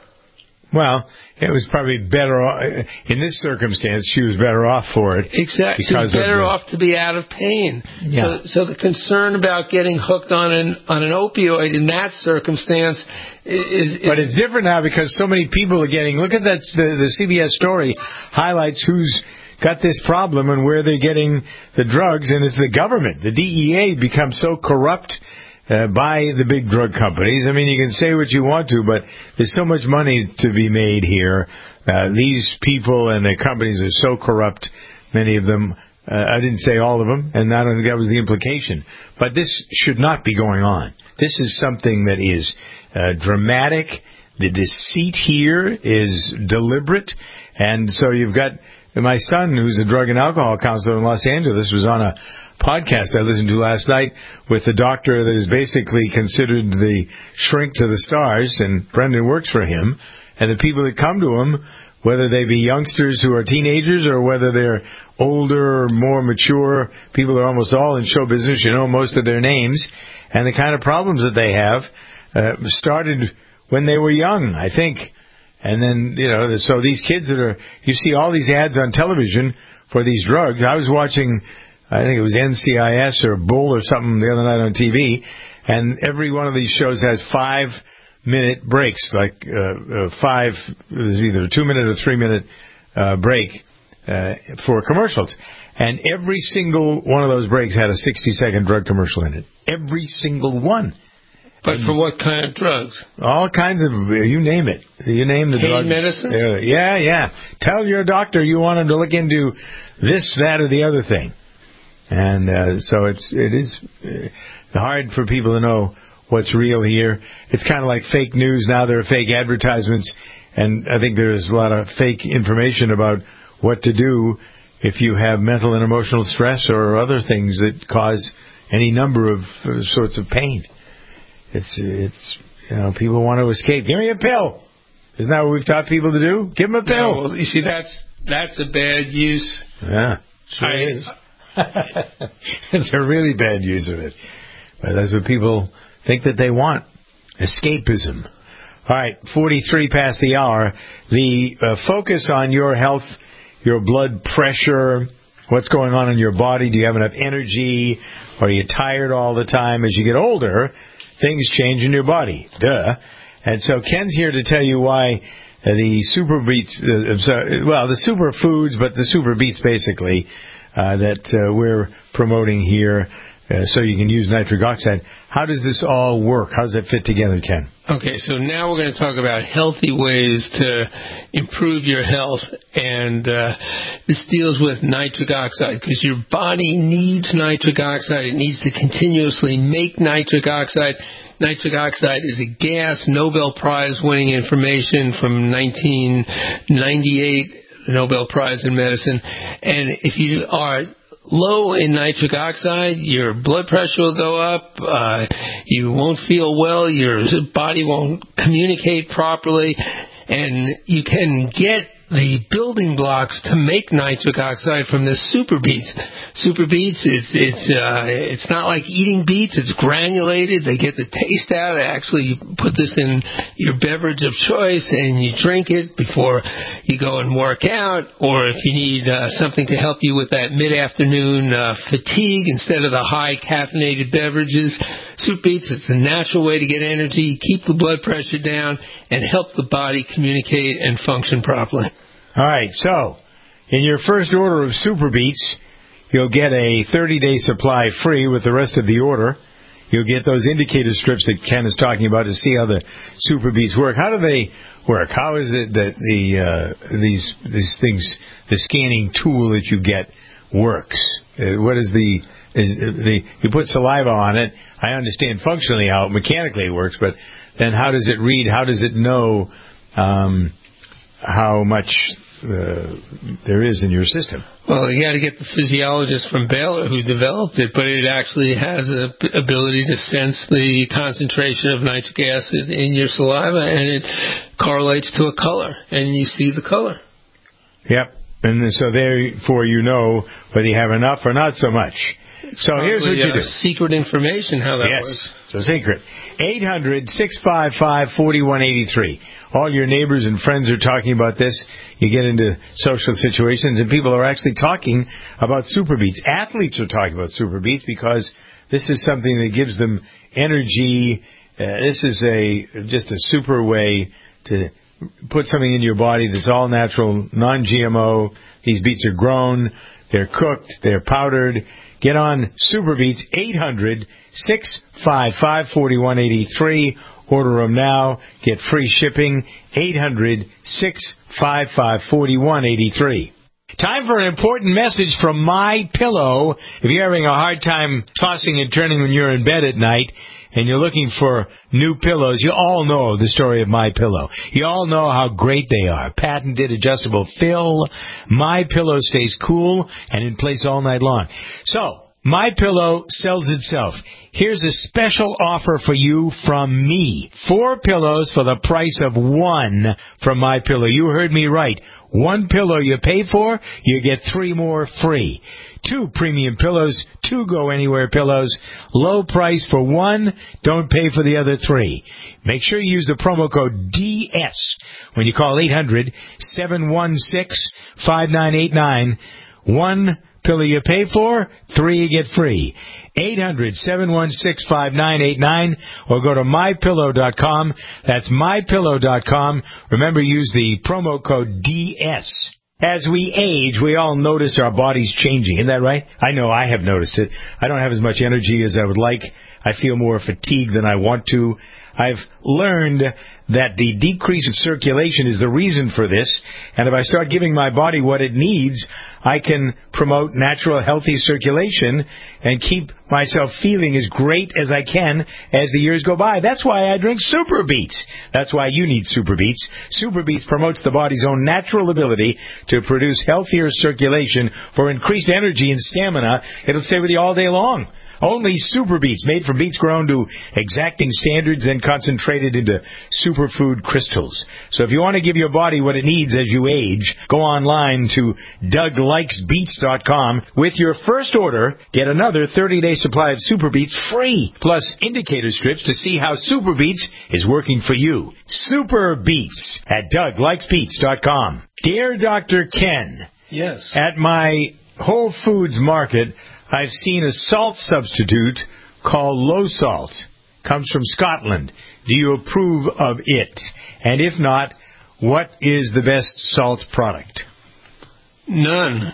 S2: Well, it was probably better off, in this circumstance, she was better off for it.
S3: Exactly. She was better off to be out of pain. Yeah. So, so the concern about getting hooked on an on an opioid in that circumstance is, is...
S2: But it's different now, because so many people are getting... Look at that, the, the C B S story highlights who's got this problem and where they're getting the drugs, and it's the government. The D E A becomes so corrupt uh, by the big drug companies. I mean, you can say what you want to, but there's so much money to be made here. Uh, these people and their companies are so corrupt, many of them. Uh, I didn't say all of them, and I don't think that was the implication. But this should not be going on. This is something that is uh, dramatic. The deceit here is deliberate. And so you've got my son, who's a drug and alcohol counselor in Los Angeles, was on a podcast I listened to last night with the doctor that is basically considered the shrink to the stars, and Brendan works for him. And the people that come to him, whether they be youngsters who are teenagers or whether they're older or more mature, people are almost all in show business. You know most of their names. And the kind of problems that they have uh, started when they were young, I think. And then, you know, so these kids that are, you see all these ads on television for these drugs. I was watching, I think it was N C I S or Bull or something the other night on T V, and every one of these shows has five minute breaks, like uh, uh, five, it was either a two minute or three minute uh, break uh, for commercials. And every single one of those breaks had a sixty second drug commercial in it. Every single one.
S3: But
S2: and
S3: for what kind of drugs?
S2: All kinds of, you name it. You name the
S3: Pain
S2: drug.
S3: medicines?
S2: Uh, yeah, yeah. Tell your doctor you want him to look into this, that, or the other thing. And uh, so it's it is uh, hard for people to know what's real here. It's kind of like fake news. Now there are fake advertisements, and I think there's a lot of fake information about what to do if you have mental and emotional stress or other things that cause any number of uh, sorts of pain. It's, it's you know, people want to escape. Give me a pill. Isn't that what we've taught people to do? Give them a pill.
S3: No, well, you see, that's that's a bad use.
S2: Yeah, sure
S3: I,
S2: is. It's a really bad use of it. But that's what people think that they want. Escapism. All right, forty-three past the hour. The uh, focus on your health, your blood pressure, what's going on in your body. Do you have enough energy? Are you tired all the time? As you get older, things change in your body. Duh. And so Ken's here to tell you why uh, the super beats, uh, sorry, well, the super foods, but the super beats basically, uh, that uh, we're promoting here, uh, so you can use nitric oxide. How does this all work? How does that fit together, Ken?
S3: Okay, so now we're going to talk about healthy ways to improve your health, and uh, this deals with nitric oxide, because your body needs nitric oxide. It needs to continuously make nitric oxide. Nitric oxide is a gas, Nobel Prize winning information from nineteen ninety-eight, the Nobel Prize in Medicine. And if you are low in nitric oxide, your blood pressure will go up, uh, you won't feel well, your body won't communicate properly, and you can get the building blocks to make nitric oxide from the super beets. Super beets, it's it's uh, it's not like eating beets. It's granulated. They get the taste out. Actually, you put this in your beverage of choice and you drink it before you go and work out, or if you need uh, something to help you with that mid-afternoon uh, fatigue instead of the high caffeinated beverages. Super beets, it's a natural way to get energy, keep the blood pressure down, and help the body communicate and function properly.
S2: All right, so in your first order of Super Beets, you'll get a thirty-day supply free with the rest of the order. You'll get those indicator strips that Ken is talking about to see how the Super Beets work. How do they work? How is it that the uh, these these things, the scanning tool that you get, works? Uh, what is the is the you put saliva on it? I understand functionally how mechanically it works, but then how does it read? How does it know um, how much uh, there is in your system?
S3: Well, you got to get the physiologist from Baylor who developed it, but it actually has the ability to sense the concentration of nitric acid in your saliva, and it correlates to a color, and you see the color.
S2: Yep, and so therefore you know whether you have enough or not so much.
S3: It's
S2: so here's what you
S3: uh,
S2: do.
S3: Secret information how that
S2: yes,
S3: works.
S2: It's a secret. eight hundred, six five five, four one eight three. All your neighbors and friends are talking about this. You get into social situations, and people are actually talking about Super Beets. Athletes are talking about Super Beets because this is something that gives them energy. Uh, this is a just a super way to put something in your body that's all natural, non G M O. These beets are grown, they're cooked, they're powdered. Get on Super Beets, eight hundred, six five five, four one eight three. Order them now. Get free shipping, eight hundred, six five five, four one eight three. Time for an important message from My Pillow. If you're having a hard time tossing and turning when you're in bed at night, and you're looking for new pillows, you all know the story of My Pillow. You all know how great they are. Patented adjustable fill. My Pillow stays cool and in place all night long. So, My Pillow sells itself. Here's a special offer for you from me. Four pillows for the price of one from My Pillow. You heard me right. One pillow you pay for, you get three more free. Two premium pillows, two Go Anywhere pillows, low price for one, don't pay for the other three. Make sure you use the promo code D S when you call eight hundred, seven one six, five nine eight nine. One pillow you pay for, three you get free. eight hundred, seven one six, five nine eight nine or go to my pillow dot com. That's my pillow dot com. Remember, use the promo code D S. As we age, we all notice our bodies changing. Isn't that right? I know I have noticed it. I don't have as much energy as I would like. I feel more fatigued than I want to. I've learned that the decrease in circulation is the reason for this, and if I start giving my body what it needs, I can promote natural, healthy circulation and keep myself feeling as great as I can as the years go by. That's why I drink Super Beets. That's why you need Super Beets. Super Beets promotes the body's own natural ability to produce healthier circulation for increased energy and stamina. It'll stay with you all day long. Only Super Beets, made from beets grown to exacting standards, then concentrated into superfood crystals. So if you want to give your body what it needs as you age, go online to Doug Likes Beets dot com. With your first order, get another thirty-day supply of Super Beets free, plus indicator strips to see how Super Beets is working for you. Super Beets at Doug Likes Beets dot com. Dear Doctor Ken.
S3: Yes.
S2: At my Whole Foods market, I've seen a salt substitute called low salt. Comes from Scotland. Do you approve of it? And if not, what is the best salt product?
S3: None.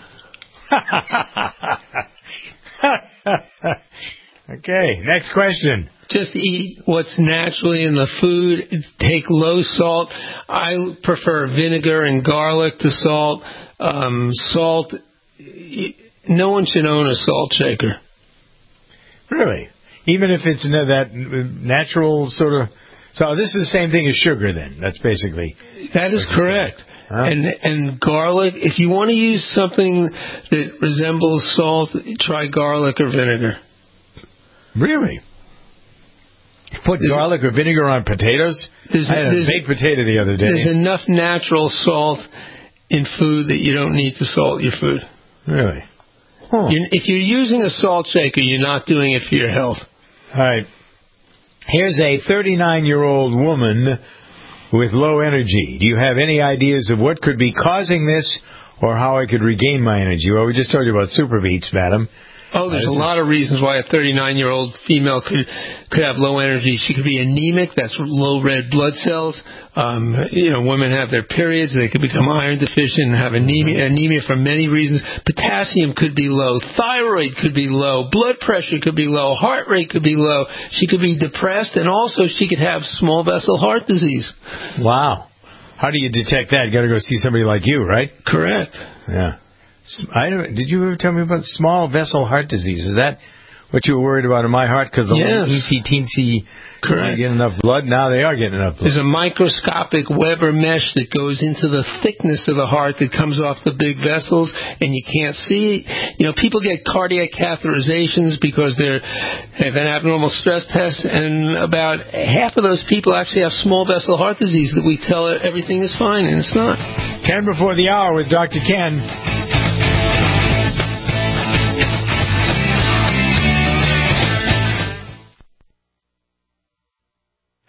S2: Okay, next question.
S3: Just eat what's naturally in the food. Take low salt. I prefer vinegar and garlic to salt. Um, salt... No one should own a salt shaker.
S2: Really? Even if it's that natural sort of... So this is the same thing as sugar then. That's basically...
S3: That is correct.
S2: Huh? And
S3: and garlic, if you want to use something that resembles salt, try garlic or vinegar.
S2: Really? Put there's, garlic or vinegar on potatoes? I had a baked potato the other day.
S3: There's enough natural salt in food that you don't need to salt your food.
S2: Really? Huh.
S3: You're, if you're using a salt shaker, you're not doing it for your health.
S2: All right. Here's a thirty-nine-year-old woman with low energy. Do you have any ideas of what could be causing this or how I could regain my energy? Well, we just told you about Super Beets, madam.
S3: Oh, there's a lot of reasons why a thirty-nine-year-old female could could have low energy. She could be anemic. That's low red blood cells. Um, you know, women have their periods. They could become iron deficient and have anemia, anemia for many reasons. Potassium could be low. Thyroid could be low. Blood pressure could be low. Heart rate could be low. She could be depressed, and also she could have small vessel heart disease.
S2: Wow. How do you detect that? You got to go see somebody like you, right?
S3: Correct.
S2: Yeah. I don't, did you ever tell me about small vessel heart disease? Is that what you were worried about in my heart? Because the
S3: yes.
S2: little eensy teensy
S3: Correct.
S2: Getting enough blood? Now they are getting enough blood.
S3: There's a microscopic web or mesh that goes into the thickness of the heart that comes off the big vessels, and you can't see it. You know, people get cardiac catheterizations because they have an abnormal stress test, and about half of those people actually have small vessel heart disease that we tell everything is fine, and it's not.
S2: Ten before the hour with Doctor Ken.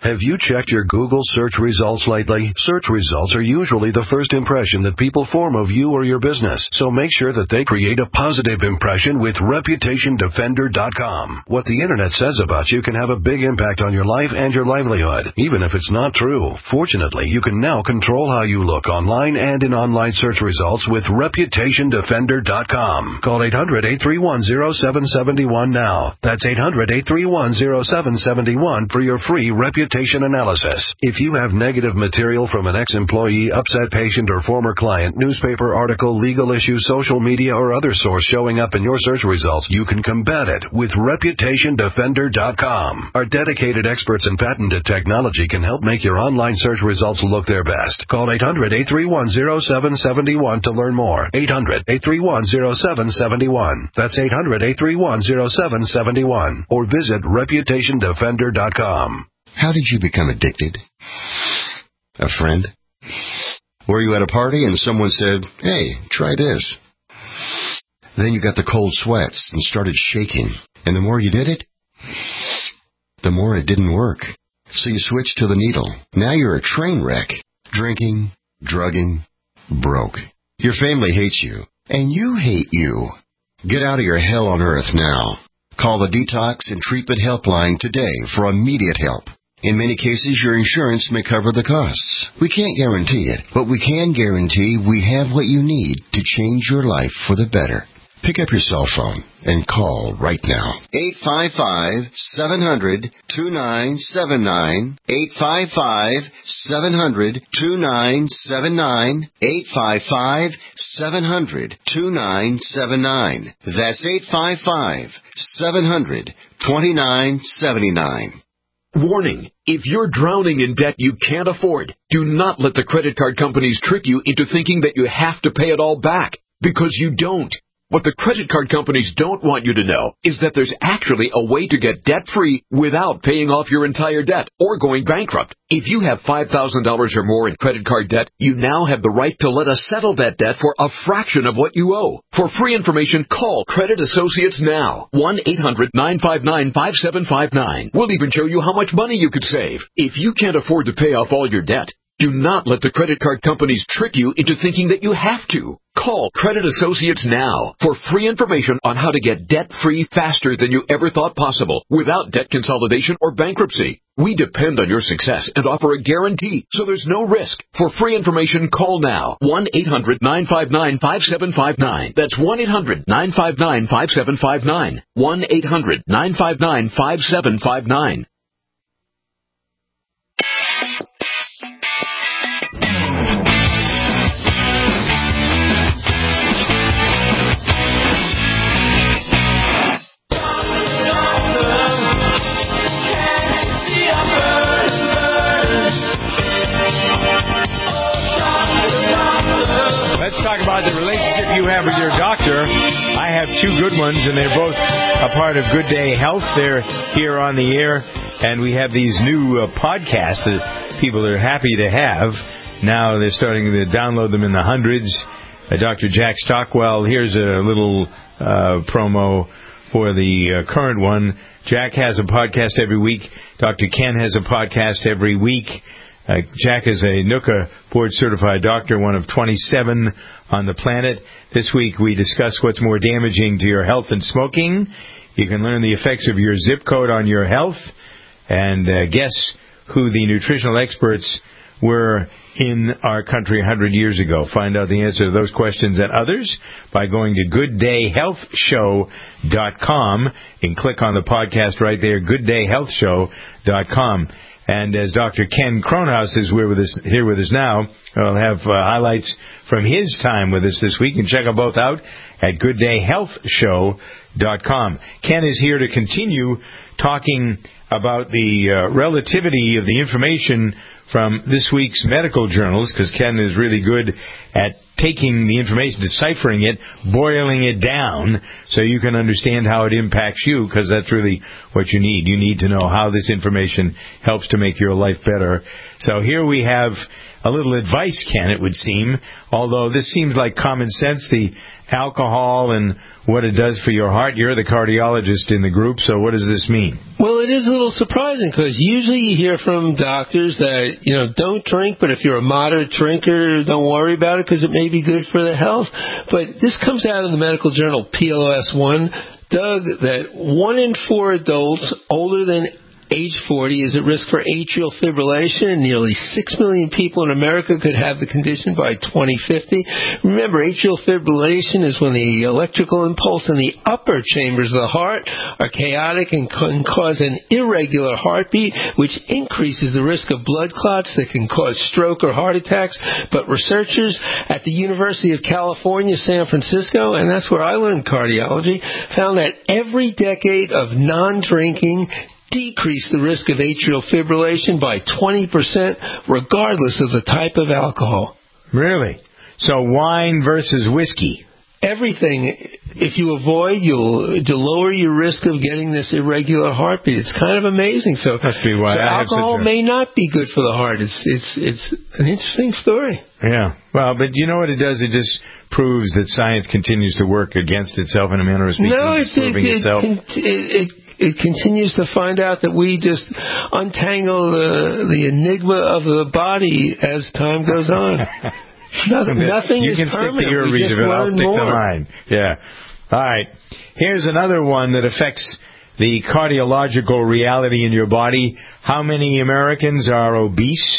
S21: Have you checked your Google search results lately? Search results are usually the first impression that people form of you or your business, so make sure that they create a positive impression with Reputation Defender dot com. What the Internet says about you can have a big impact on your life and your livelihood, even if it's not true. Fortunately, you can now control how you look online and in online search results with Reputation Defender dot com. Call eight hundred, eight three one, zero seven seven one now. That's eight hundred, eight three one, zero seven seven one for your free reputation analysis. If you have negative material from an ex-employee, upset patient, or former client, newspaper article, legal issue, social media, or other source showing up in your search results, you can combat it with Reputation Defender dot com. Our dedicated experts in patented technology can help make your online search results look their best. Call eight hundred, eight three one, zero seven seven one to learn more. eight hundred, eight three one, zero seven seven one. That's eight hundred, eight three one, zero seven seven one. Or visit Reputation Defender dot com.
S22: How did you become addicted? A friend? Were you at a party and someone said, hey, try this? Then you got the cold sweats and started shaking. And the more you did it, the more it didn't work. So you switched to the needle. Now you're a train wreck. Drinking, drugging, broke. Your family hates you. And you hate you. Get out of your hell on earth now. Call the Detox and Treatment Helpline today for immediate help. In many cases, your insurance may cover the costs. We can't guarantee it, but we can guarantee we have what you need to change your life for the better. Pick up your cell phone and call right now. eight five five, seven hundred, two nine seven nine. eight five five, seven hundred, two nine seven nine. eight five five, seven hundred, two nine seven nine. That's eight five five, seven hundred, two nine seven nine.
S23: Warning, if you're drowning in debt you can't afford, do not let the credit card companies trick you into thinking that you have to pay it all back, because you don't. What the credit card companies don't want you to know is that there's actually a way to get debt-free without paying off your entire debt or going bankrupt. If you have five thousand dollars or more in credit card debt, you now have the right to let us settle that debt for a fraction of what you owe. For free information, call Credit Associates now. one eight hundred, nine five nine, five seven five nine. We'll even show you how much money you could save. If you can't afford to pay off all your debt, do not let the credit card companies trick you into thinking that you have to. Call Credit Associates now for free information on how to get debt-free faster than you ever thought possible without debt consolidation or bankruptcy. We depend on your success and offer a guarantee, so there's no risk. For free information, call now. one eight hundred, nine five nine, five seven five nine. That's one eight hundred, nine five nine, five seven five nine. one eight hundred, nine five nine, five seven five nine.
S2: Let's talk about the relationship you have with your doctor. I have two good ones, and they're both a part of Good Day Health. They're here on the air, and we have these new uh, podcasts that people are happy to have. Now they're starting to download them in the hundreds. Uh, Doctor Jack Stockwell, here's a little uh, promo for the uh, current one. Jack has a podcast every week. Doctor Ken has a podcast every week. Uh, Jack is a N U C A board-certified doctor, one of twenty-seven on the planet. This week we discuss what's more damaging to your health than smoking. You can learn the effects of your zip code on your health, and uh, guess who the nutritional experts were in our country one hundred years ago. Find out the answer to those questions and others by going to good day health show dot com and click on the podcast right there, good day health show dot com. And as Doctor Ken Kronhaus is here with us, here with us now, I'll have uh, highlights from his time with us this week. And check them both out at good day health show dot com. Ken is here to continue talking about the uh, relativity of the information from this week's medical journals, because Ken is really good at taking the information, deciphering it, boiling it down so you can understand how it impacts you, because that's really what you need. You need to know how this information helps to make your life better. So here we have a little advice, Ken, it would seem, although this seems like common sense, the alcohol and what it does for your heart. You're the cardiologist in the group, so what does this mean?
S3: Well, it is a little surprising because usually you hear from doctors that, you know, don't drink, but if you're a moderate drinker, don't worry about it because it may be good for the health. But this comes out in the medical journal P L O S one, Doug, that one in four adults older than age forty is at risk for atrial fibrillation, and nearly six million people in America could have the condition by twenty fifty. Remember, atrial fibrillation is when the electrical impulse in the upper chambers of the heart are chaotic and can cause an irregular heartbeat, which increases the risk of blood clots that can cause stroke or heart attacks. But researchers at the University of California, San Francisco, and that's where I learned cardiology, found that every decade of non-drinking decrease the risk of atrial fibrillation by twenty percent, regardless of the type of alcohol.
S2: Really? So wine versus whiskey?
S3: Everything. If you avoid, you'll to lower your risk of getting this irregular heartbeat. It's kind of amazing. So,
S2: Must be why
S3: so
S2: I have
S3: alcohol
S2: such a...
S3: may not be good for the heart. It's it's it's an interesting story.
S2: Yeah. Well, but you know what it does? It just proves that science continues to work against itself in a manner of speaking.
S3: No, it's, it, it,
S2: itself.
S3: it, it It continues to find out that we just untangle the, the enigma of the body as time goes on. nothing nothing
S2: you
S3: is
S2: can
S3: permanent.
S2: Stick to your
S3: we
S2: read
S3: just
S2: of it. I'll
S3: learn
S2: stick
S3: more.
S2: to mine. Yeah. All right. Here's another one that affects the cardiological reality in your body. How many Americans are obese?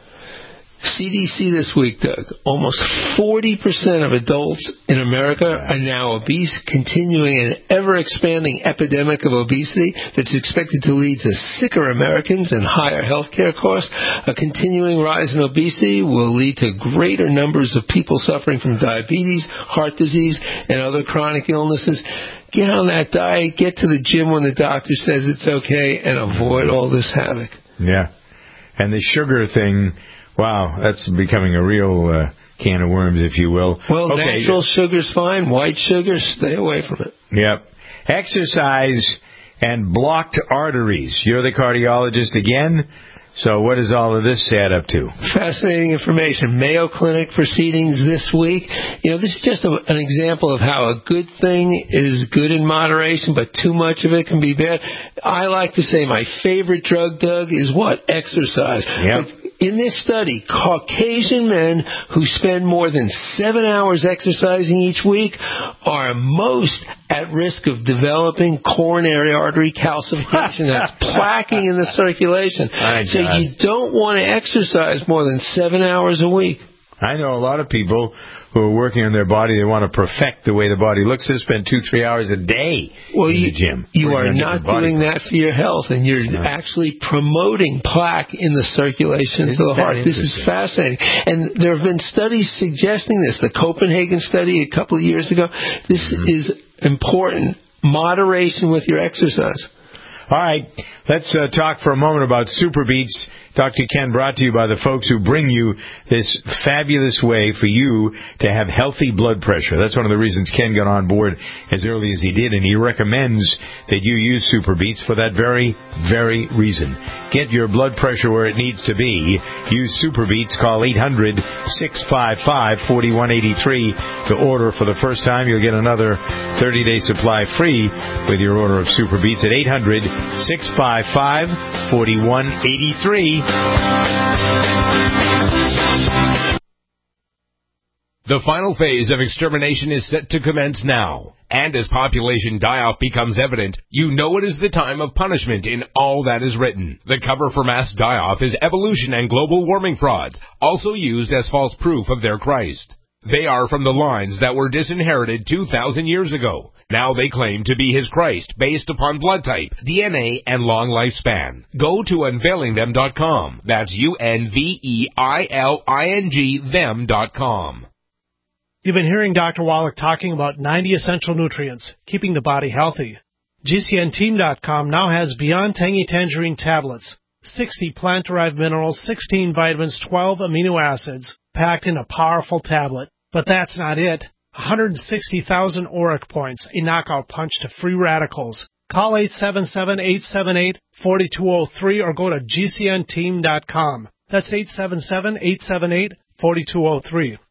S3: C D C this week, Doug, almost forty percent of adults in America are now obese, continuing an ever-expanding epidemic of obesity that's expected to lead to sicker Americans and higher health care costs. A continuing rise in obesity will lead to greater numbers of people suffering from diabetes, heart disease, and other chronic illnesses. Get on that diet, get to the gym when the doctor says it's okay, and avoid all this havoc.
S2: Yeah. And the sugar thing... Wow, that's becoming a real uh, can of worms, if you will.
S3: Well,
S2: okay.
S3: Natural sugar's fine. White sugar, stay away from it.
S2: Yep. Exercise and blocked arteries. You're the cardiologist again. So what does all of this add up to?
S3: Fascinating information. Mayo Clinic proceedings this week. You know, this is just a, an example of how a good thing is good in moderation, but too much of it can be bad. I like to say my favorite drug, Doug, is what? Exercise.
S2: Yep.
S3: But in this study, Caucasian men who spend more than seven hours exercising each week are most at risk of developing coronary artery calcification. That's plaquing in the circulation. So you don't want to exercise more than seven hours a week.
S2: I know a lot of people who are working on their body. They want to perfect the way the body looks. They spend two, three hours a day
S3: well,
S2: in
S3: you,
S2: the gym.
S3: You are not doing that for your health, and you're no. actually promoting plaque in the circulation
S2: Isn't
S3: to the heart. This is fascinating. And there have been studies suggesting this. The Copenhagen study a couple of years ago. This mm-hmm. is important. Moderation with your exercise.
S2: All right, let's uh, talk for a moment about Super Beets. Doctor Ken, brought to you by the folks who bring you this fabulous way for you to have healthy blood pressure. That's one of the reasons Ken got on board as early as he did, and he recommends that you use Super Beets for that very, very reason. Get your blood pressure where it needs to be. Use Super Beets. Call eight hundred, six five five, four one eight three to order for the first time. You'll get another thirty-day supply free with your order of Super Beets at eight hundred, six five five, four one eight three.
S11: The final phase of extermination is set to commence now. And as population die-off becomes evident, you know it is the time of punishment in all that is written. The cover for mass die-off is evolution and global warming frauds, also used as false proof of their Christ. They are from the lines that were disinherited two thousand years ago. Now they claim to be his Christ based upon blood type, D N A, and long lifespan. Go to unveiling them dot com. That's U N V E I L I N G them dot com.
S1: You've been hearing Doctor Wallach talking about ninety essential nutrients, keeping the body healthy. G C N team dot com now has Beyond Tangy Tangerine tablets, sixty plant-derived minerals, sixteen vitamins, twelve amino acids, packed in a powerful tablet. But that's not it. one hundred sixty thousand auric points, a knockout punch to free radicals. Call eight seven seven, eight seven eight, four two zero three or go to G C N team dot com. That's eight seven seven, eight seven eight, four two zero three.